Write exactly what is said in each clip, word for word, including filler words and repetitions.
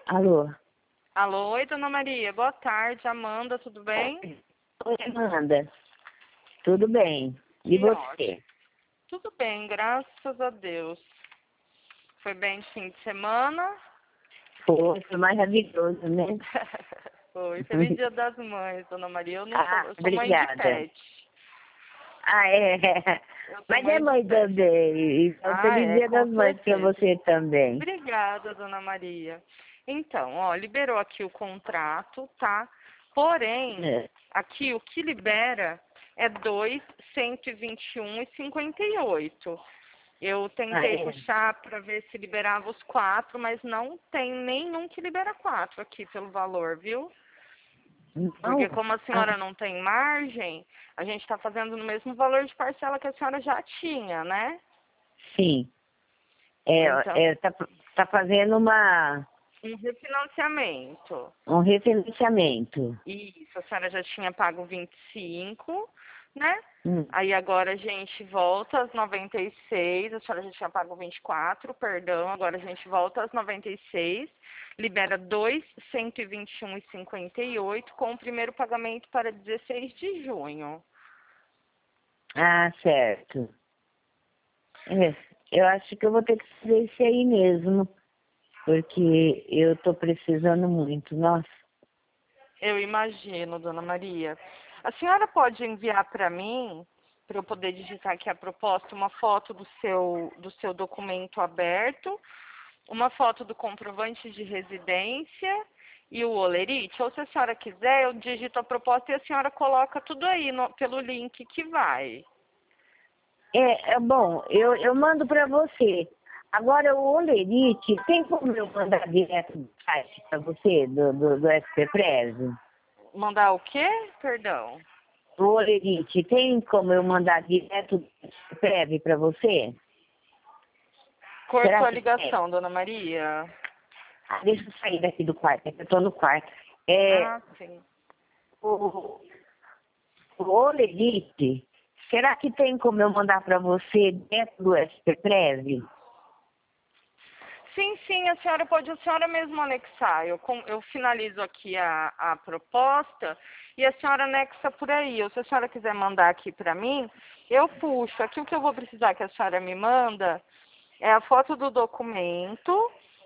Alô? Alô, oi, dona Maria. Boa tarde, Amanda, tudo bem? Oi, Amanda. Tudo bem? E Que você? ótimo. Tudo bem, graças a Deus. Foi bem de fim de semana? Foi, foi maravilhoso, né? Foi. Feliz Dia das Mães, dona Maria. Eu não sou, Ah, eu sou mãe de obrigada. pet. Ah, é. Eu sou Mas é mãe de mãe pet. também. Então, Ah, feliz é, Dia com das Mães pra certeza. você também. Obrigada, dona Maria. Então, ó, liberou aqui o contrato, tá? Porém, É. aqui o que libera é dois, cento e vinte e um e cinquenta e oito. Eu Ah, tentei é. puxar para ver se liberava os quatro, mas não tem nenhum que libera quatro aqui pelo valor, viu? Porque Não? como a Ah, senhora não tem margem, a gente está fazendo no mesmo valor de parcela que a senhora já tinha, né? sim. É, Então, é, tá, tá fazendo uma, um refinanciamento. um refinanciamento. Isso, a senhora já tinha pago vinte e cinco, né? Hum. Aí agora a gente volta às noventa e seis, a senhora já tinha pago vinte e quatro, perdão, agora a gente volta às noventa e seis, libera dois, cento e vinte e um e cinquenta e oito com o primeiro pagamento para dezesseis de junho. Ah, certo. É, eu acho que eu vou ter que fazer isso aí mesmo, porque eu tô precisando muito. Nossa. Eu imagino, dona Maria. A senhora pode enviar para mim, para eu poder digitar aqui a proposta, uma foto do seu, do seu documento aberto, uma foto do comprovante de residência e o olerite? Ou se a senhora quiser, eu digito a proposta e a senhora coloca tudo aí no- pelo link que vai. É, é bom, eu, eu mando para você. Agora, o Olerite, tem como eu mandar direto do site para você, do, do, do S P Prev? Mandar o quê? Perdão. O Olerite, tem como eu mandar direto do S P Prev para você? Cortou Será a que tem? ligação, dona Maria. Ah, deixa eu sair daqui do quarto, é que eu estou no quarto. É, Ah, sim. o, o Olerite, será que tem como eu mandar para você direto do S P Prev? Sim, sim, a senhora pode, a senhora mesmo anexar. Eu, com- eu finalizo aqui a, a proposta e a senhora anexa por aí. Ou se a senhora quiser mandar aqui para mim, eu puxo. Aqui o que eu vou precisar que a senhora me manda é a foto do documento,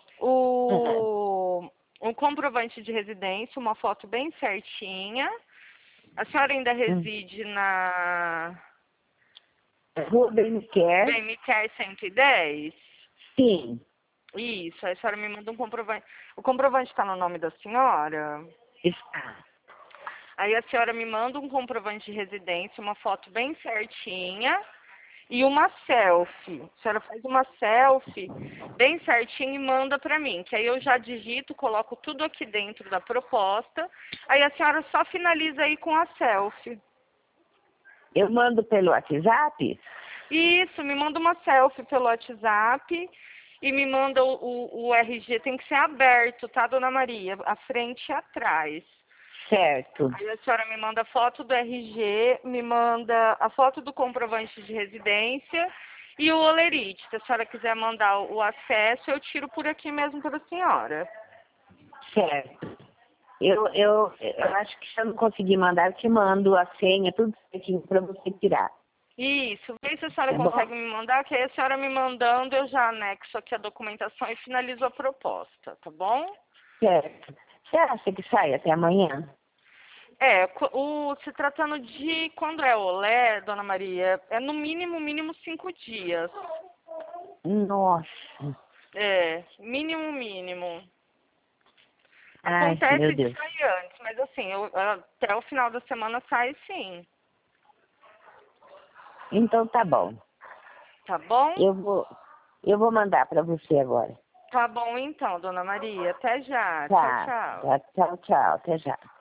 o, o comprovante de residência, uma foto bem certinha. A senhora ainda Hum. reside na Rua Bem Quer? B M K cento e dez? Sim, Isso, aí a senhora me manda um comprovante. O comprovante está no nome da senhora? está. Aí a senhora me manda um comprovante de residência, uma foto bem certinha e uma selfie. A senhora faz uma selfie bem certinha e manda para mim, que aí eu já digito, coloco tudo aqui dentro da proposta. Aí a senhora só finaliza aí com a selfie. Eu mando pelo WhatsApp? Isso, me manda uma selfie pelo WhatsApp e me manda o, o, o R G, tem que ser aberto, tá, dona Maria? A frente e atrás. Certo. Aí a senhora me manda a foto do R G, me manda a foto do comprovante de residência e o olerite. Se a senhora quiser mandar o acesso, eu tiro por aqui mesmo para a senhora. Certo. Eu, eu, eu acho que se eu não conseguir mandar, eu te mando a senha, tudo certinho para você tirar. Isso, vê se a senhora Tá bom? consegue me mandar, que aí a senhora me mandando, eu já anexo aqui a documentação e finalizo a proposta, tá bom? Certo. Você acha que sai até amanhã? É, co- o, se tratando de quando é olé, dona Maria, é no mínimo, mínimo cinco dias. Nossa. É, mínimo, mínimo. Ai, meu Acontece de Deus. sair antes, mas assim, eu, até o final da semana sai sim. Então tá bom. Tá bom? Eu vou, eu vou mandar para você agora. Tá bom então, dona Maria. Até já. Tchau, Tá. tchau. Tá. Tchau, tchau. Até já.